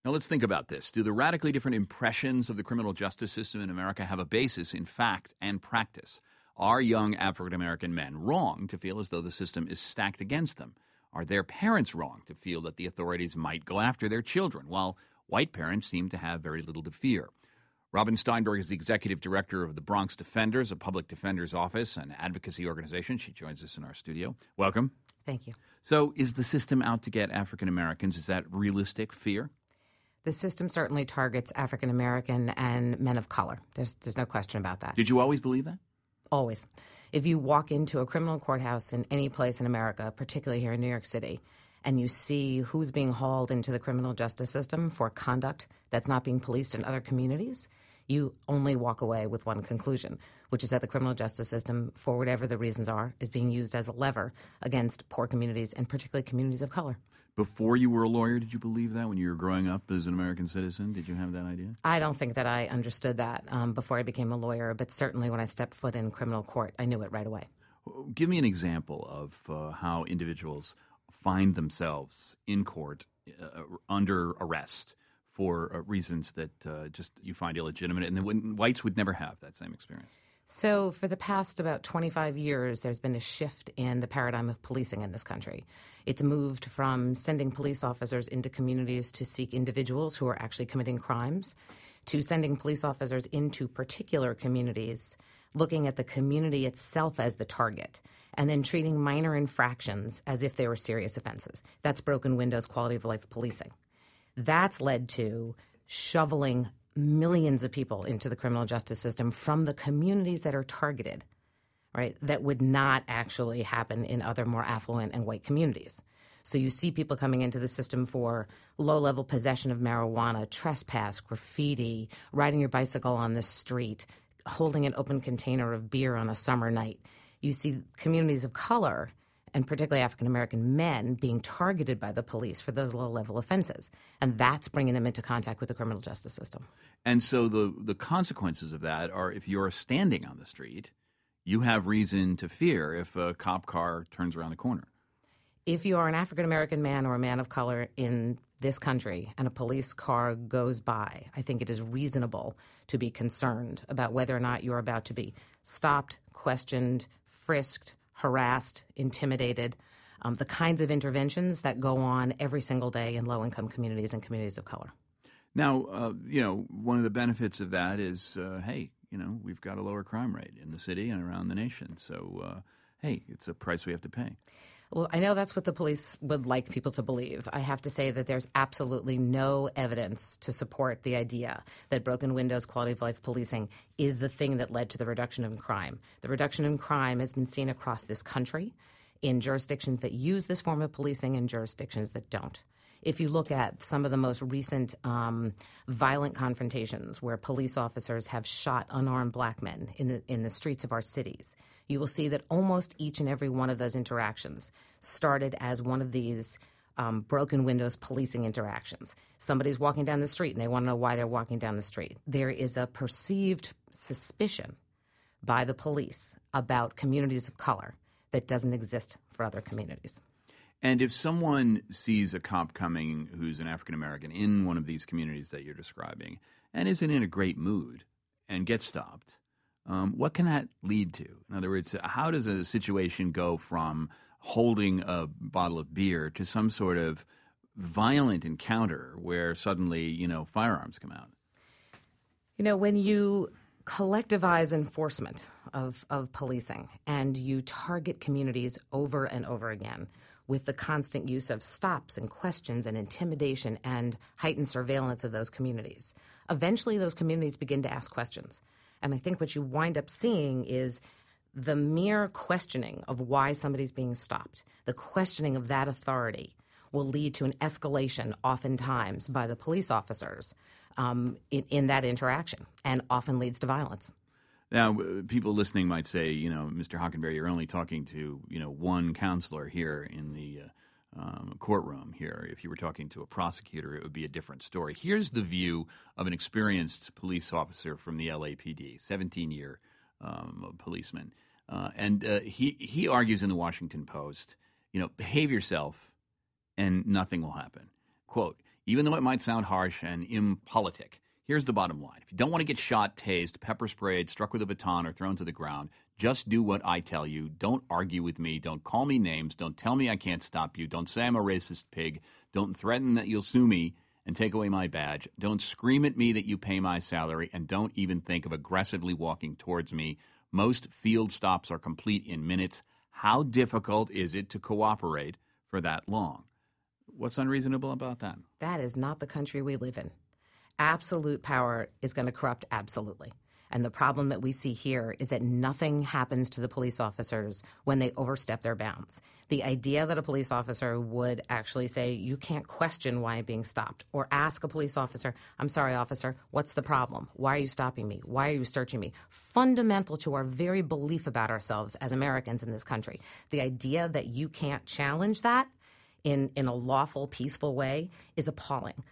Now let's think about this. Do the radically different impressions of the criminal justice system in America have a basis in fact and practice? Are young African-American men wrong to feel as though the system is stacked against them? Are their parents wrong to feel that the authorities might go after their children, while white parents seem to have very little to fear? Robin Steinberg is the executive director of the Bronx Defenders, a public defender's office and advocacy organization. She joins us in our studio. Welcome. Thank you. So is the system out to get African Americans? Is that realistic fear? The system certainly targets African American and men of color. There's no question about that. Did you always believe that? Always. If you walk into a criminal courthouse in any place in America, particularly here in New York City, and you see who's being hauled into the criminal justice system for conduct that's not being policed in other communities, you only walk away with one conclusion, which is that the criminal justice system, for whatever the reasons are, is being used as a lever against poor communities and particularly communities of color. Before you were a lawyer, did you believe that when you were growing up as an American citizen? Did you have that idea? I don't think that I understood that before I became a lawyer, but certainly when I stepped foot in criminal court, I knew it right away. Give me an example of how individuals find themselves in court under arrest for reasons that just you find illegitimate, and then whites would never have that same experience. So for the past about 25 years, there's been a shift in the paradigm of policing in this country. It's moved from sending police officers into communities to seek individuals who are actually committing crimes to sending police officers into particular communities, looking at the community itself as the target, and then treating minor infractions as if they were serious offenses. That's broken windows, quality of life policing. That's led to shoveling millions of people into the criminal justice system from the communities that are targeted, right, that would not actually happen in other more affluent and white communities. So you see people coming into the system for low-level possession of marijuana, trespass, graffiti, riding your bicycle on the street, holding an open container of beer on a summer night. You see communities of color, and particularly African-American men, being targeted by the police for those low-level offenses. And that's bringing them into contact with the criminal justice system. And so the consequences of that are if you're standing on the street, you have reason to fear if a cop car turns around the corner. If you are an African-American man or a man of color in this country and a police car goes by, I think it is reasonable to be concerned about whether or not you're about to be stopped, questioned, frisked, harassed, intimidated, the kinds of interventions that go on every single day in low-income communities and communities of color. Now, one of the benefits of that is, we've got a lower crime rate in the city and around the nation. So, it's a price we have to pay. Well, I know that's what the police would like people to believe. I have to say that there's absolutely no evidence to support the idea that broken windows, quality of life policing is the thing that led to the reduction in crime. The reduction in crime has been seen across this country in jurisdictions that use this form of policing and jurisdictions that don't. If you look at some of the most recent violent confrontations where police officers have shot unarmed black men in the streets of our cities, you will see that almost each and every one of those interactions started as one of these broken windows policing interactions. Somebody's walking down the street and they want to know why they're walking down the street. There is a perceived suspicion by the police about communities of color that doesn't exist for other communities. And if someone sees a cop coming who's an African-American in one of these communities that you're describing and isn't in a great mood and gets stopped, what can that lead to? In other words, how does a situation go from holding a bottle of beer to some sort of violent encounter where suddenly, firearms come out? When you collectivize enforcement of policing and you target communities over and over again with the constant use of stops and questions and intimidation and heightened surveillance of those communities, eventually those communities begin to ask questions. And I think what you wind up seeing is the mere questioning of why somebody's being stopped, the questioning of that authority will lead to an escalation oftentimes by the police officers in that interaction and often leads to violence. Now, people listening might say, Mr. Hockenberry, you're only talking to, one counselor here in the courtroom here. If you were talking to a prosecutor, it would be a different story. Here's the view of an experienced police officer from the LAPD, 17-year policeman. And he argues in the Washington Post, behave yourself and nothing will happen. Quote, even though it might sound harsh and impolitic. Here's the bottom line. If you don't want to get shot, tased, pepper sprayed, struck with a baton, or thrown to the ground, just do what I tell you. Don't argue with me. Don't call me names. Don't tell me I can't stop you. Don't say I'm a racist pig. Don't threaten that you'll sue me and take away my badge. Don't scream at me that you pay my salary, and don't even think of aggressively walking towards me. Most field stops are complete in minutes. How difficult is it to cooperate for that long? What's unreasonable about that? That is not the country we live in. Absolute power is going to corrupt absolutely. And the problem that we see here is that nothing happens to the police officers when they overstep their bounds. The idea that a police officer would actually say, you can't question why I'm being stopped, or ask a police officer, I'm sorry, officer, what's the problem? Why are you stopping me? Why are you searching me? Fundamental to our very belief about ourselves as Americans in this country. The idea that you can't challenge that in a lawful, peaceful way is appalling.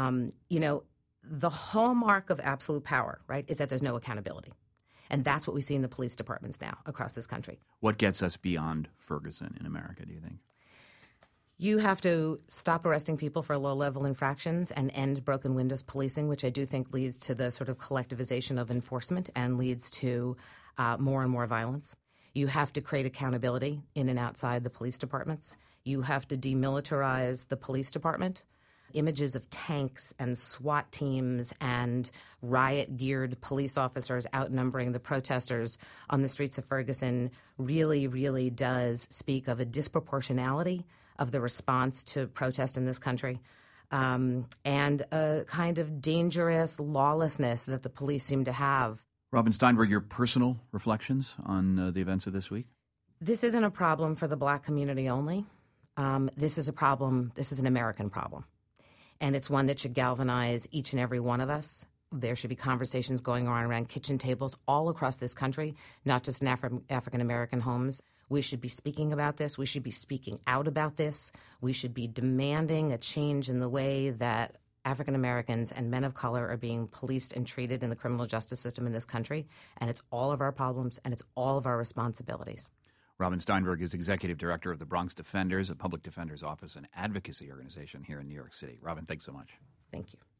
The hallmark of absolute power, right, is that there's no accountability. And that's what we see in the police departments now across this country. What gets us beyond Ferguson in America, do you think? You have to stop arresting people for low-level infractions and end broken windows policing, which I do think leads to the sort of collectivization of enforcement and leads to more and more violence. You have to create accountability in and outside the police departments. You have to demilitarize the police department. Images of tanks and SWAT teams and riot-geared police officers outnumbering the protesters on the streets of Ferguson really, really does speak of a disproportionality of the response to protest in this country, and a kind of dangerous lawlessness that the police seem to have. Robin Steinberg, your personal reflections on the events of this week? This isn't a problem for the Black community only. This is an American problem. And it's one that should galvanize each and every one of us. There should be conversations going on around kitchen tables all across this country, not just in African-American homes. We should be speaking about this. We should be speaking out about this. We should be demanding a change in the way that African-Americans and men of color are being policed and treated in the criminal justice system in this country. And it's all of our problems, and it's all of our responsibilities. Robin Steinberg is Executive Director of the Bronx Defenders, a public defender's office and advocacy organization here in New York City. Robin, thanks so much. Thank you.